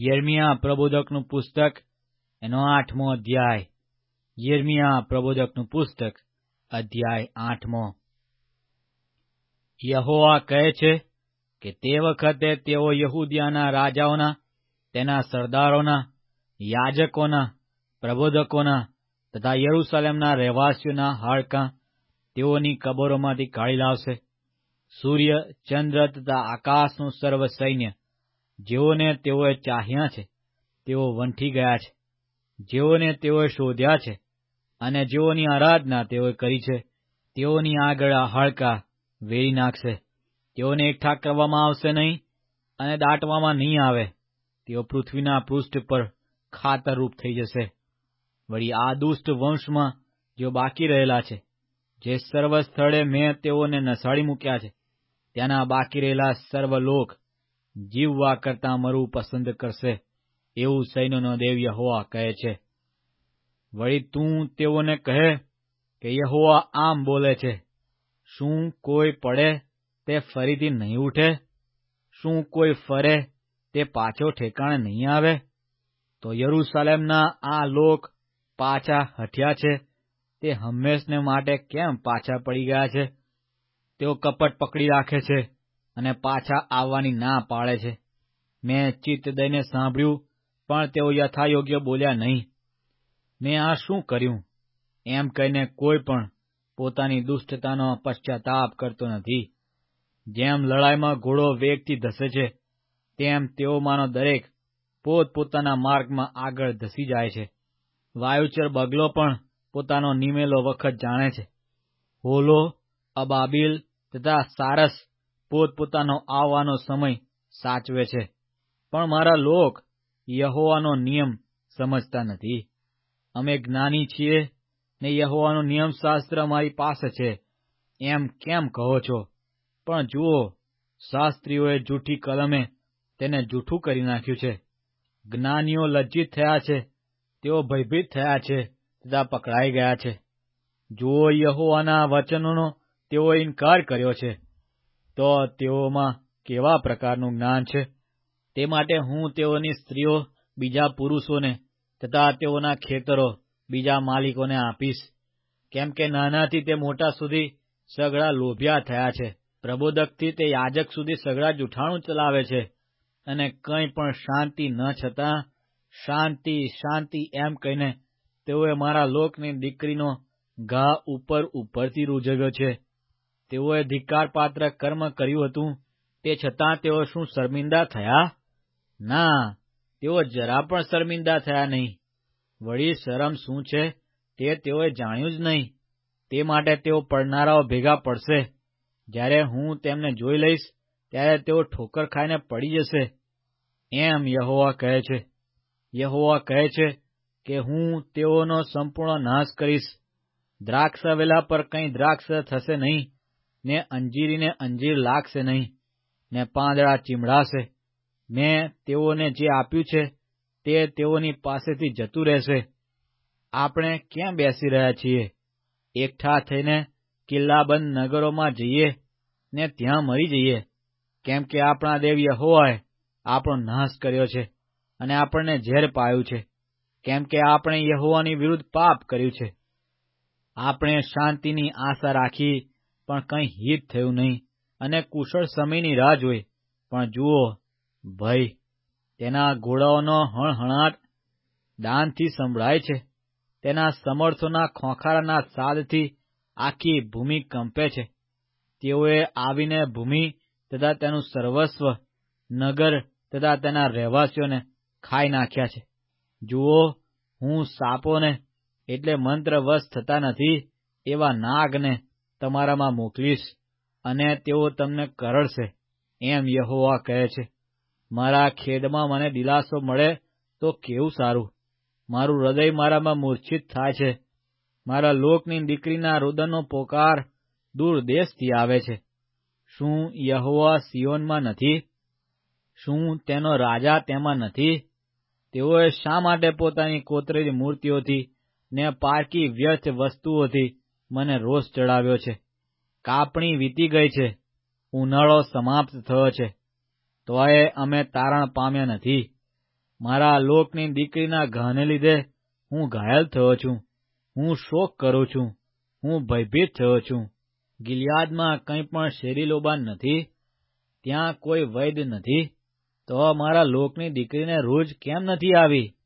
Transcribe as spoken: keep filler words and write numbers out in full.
યિર્મયાહ પ્રબોધકનું પુસ્તક એનો આઠમો અધ્યાય. યિર્મયાહ પ્રબોધકનું પુસ્તક અધ્યાય આઠમો. યહોવા કહે છે કે તે વખતે તેઓ યહૂદિયાના રાજાઓના, તેના સરદારોના, યાજકોના, પ્રબોધકોના તથા યરૂશાલેમના રહેવાસીઓના હાડકાં તેઓની કબરોમાંથી કાઢી લાવશે. સૂર્ય, ચંદ્ર તથા આકાશનું સર્વ સૈન્ય, જેઓને તેઓએ ચાહ્યા છે તેઓ વંઠી ગયા છે. જેઓને તેઓએ શોધ્યા છે અને જેઓની આરાધના તેઓએ કરી છે, તેઓની આગળ આ હાડકાં વેરી નાખશે. તેઓને એકઠા કરવામાં આવશે નહીં અને દાટવામાં નહીં આવે. તેઓ પૃથ્વીના પૃષ્ઠ પર ખાતરરૂપ થઈ જશે. વળી આ દુષ્ટ વંશમાં જેઓ બાકી રહેલા છે, જે સર્વ સ્થળે મેં તેઓને નસાડી મૂક્યા છે, ત્યાંના બાકી રહેલા સર્વ લોક જીવવા કરતાં મરવું પસંદ કરશે, એવું સૈન્યનો દેવ યહોવા કહે છે. વળી તું તેઓને કહે કે યહોવા આમ બોલે છે, શું કોઈ પડે તે ફરીથી નહીં ઉઠે? શું કોઈ ફરે તે પાછો ઠેકાણે નહીં આવે? તો યરૂશાલેમના આ લોક પાછા હઠ્યા છે, તે હંમેશને માટે કેમ પાછા પડી ગયા છે? તેઓ કપટ પકડી રાખે છે અને પાછા આવવાની ના પાડે છે. મેં ચિત્ત દઈને સાંભળ્યું, પણ તેઓ યથાયોગ્ય બોલ્યા નહીં. મેં આ શું કર્યું એમ કહીને કોઈ પણ પોતાની દુષ્ટતાનો પશ્ચાતાપ કરતો નથી. જેમ લડાઈમાં ઘોડો વેગથી ધસે છે, તેમ તેઓમાંનો દરેક પોતપોતાના માર્ગમાં આગળ ધસી જાય છે. વાયુચર બગલો પણ પોતાનો નિમેલો વખત જાણે છે. હોલો, અબાબીલ તથા સારસ પોતપોતાનો આવવાનો સમય સાચવે છે. પણ મારા લોક યહોવાનો નિયમ સમજતા નથી. અમે જ્ઞાની છીએ ને યહોવાનું નિયમશાસ્ત્ર અમારી પાસે છે એમ કેમ કહો છો? પણ જુઓ, શાસ્ત્રીઓએ જૂઠી કલમે તેને જૂઠું કરી નાખ્યું છે. જ્ઞાનીઓ લજ્જિત થયા છે, તેઓ ભયભીત થયા છે તથા પકડાઈ ગયા છે. જુઓ, યહોવાના વચનોનો તેઓએ ઇનકાર કર્યો છે, તો તેઓમાં કેવા પ્રકારનું જ્ઞાન છે? તે માટે હું તેઓની સ્ત્રીઓ બીજા પુરુષોને તથા તેઓના ખેતરો બીજા માલિકોને આપીશ. કેમ કે નાનાથી તે મોટા સુધી સઘળા લોભિયા થયા છે. પ્રબોધકથી તે યાજક સુધી સઘળા જૂઠાણું ચલાવે છે, અને કંઈ પણ શાંતિ ન છતાં શાંતિ શાંતિ એમ કહીને તેઓએ મારા લોકની દીકરીનો ઘા ઉપર ઉપરથી રૂઝવ્યો છે. તેઓએ ધિક્કારપાત્ર કર્મ કર્યું હતું, તે છતાં તેઓ શું શર્મિંદા થયા? ના, તેઓ જરા પણ શર્મિંદા થયા નહીં. વળી શરમ શું છે તે તેઓએ જાણ્યું જ નહીં. તે માટે તેઓ પડનારાઓ ભેગા પડશે. જ્યારે હું તેમને જોઈ લઈશ, ત્યારે તેઓ ઠોકર ખાઈને પડી જશે, એમ યહોવા કહે છે. યહોવા કહે છે કે હું તેઓનો સંપૂર્ણ નાશ કરીશ. દ્રાક્ષ વેલા પર કંઈ દ્રાક્ષ થશે નહીં, ને અંજીરીને અંજીર લાગશે નહીં, ને પાંદડા ચીમડાશે. મેં તેઓને જે આપ્યું છે તે તેઓની પાસેથી જતું રહેશે. આપણે ક્યાં બેસી રહ્યા છીએ? એકઠા થઈને કિલ્લાબંધ નગરોમાં જઈએ ને ત્યાં મરી જઈએ. કેમ કે આપણા દેવ યહોવાએ આપણો નાશ કર્યો છે અને આપણને ઝેર પાયું છે. કેમ કે આપણે યહોવાની વિરુદ્ધ પાપ કર્યું છે. આપણે શાંતિની આશા રાખી, પણ કંઈ હિત થયું નહીં, અને કુશળ સમયની રાહ જોઈ, પણ જુઓ, ભય! તેના ઘોડાઓનો હણહણાટ દાનથી સંભળાય છે. તેના સમર્થોના ખોંખારાના સાદથી આખી ભૂમિ કંપે છે. તેઓએ આવીને ભૂમિ તથા તેનું સર્વસ્વ, નગર તથા તેના રહેવાસીઓને ખાઈ નાખ્યા છે. જુઓ, હું સાપોને, એટલે મંત્રવશ થતા નથી એવા નાગને તમારામાં મોકલીશ, અને તેઓ તમને કરડશે, એમ યહોવા કહે છે. મારા ખેદમાં મને દિલાસો મળે તો કેવું સારું! મારું હૃદય મારામાં મૂર્છિત થાય છે. મારા લોકની દીકરીના રુદનનો પોકાર દૂર દેશથી આવે છે. શું યહોવા સિયોનમાં નથી? શું તેનો રાજા તેમાં નથી? તેઓએ શા માટે પોતાની કોતરેલી મૂર્તિઓથી ને પારકી વ્યર્થ વસ્તુઓથી મને રોષ ચડાવ્યો છે? કાપણી વીતી ગઈ છે, ઉનાળો સમાપ્ત થયો છે, તોય અમે તારણ પામ્યા નથી. મારા લોકની દીકરીના ઘાને લીધે હું ઘાયલ થયો છું. હું શોક કરું છું, હું ભયભીત થયો છું. ગિલિયાદમાં કંઈ પણ શેરીલોબાન નથી, ત્યાં કોઈ વૈદ્ય નથી. તો મારા લોકની દીકરીને રૂજ કેમ નથી આવી?